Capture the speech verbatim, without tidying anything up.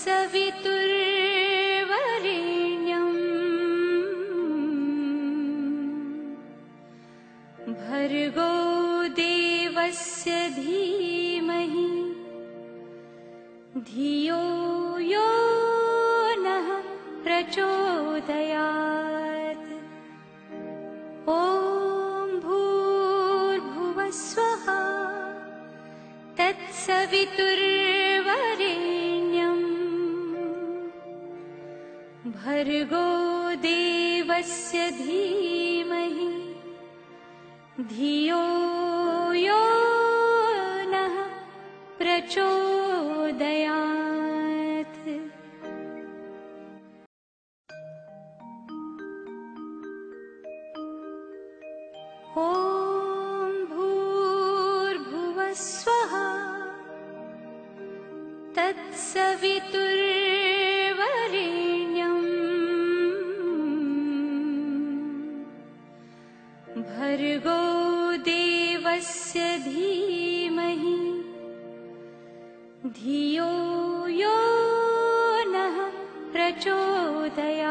तत्सवितुर्वरेण्यम् भर्गो देवस्य धीमहि धियो यो नः प्रचोदयात्। ॐ भूर्भुवः स्वः तत्सवितुर्वरेण्यम् भर्गो देवस्य धीमहि धियो यो नः प्रचोदयात्। ॐ भूर्भुवः स्वः तत्सवितुर्वरेण्यम् भर्गो देवस्य धीमहि धियो यो नः प्रचोदयात्।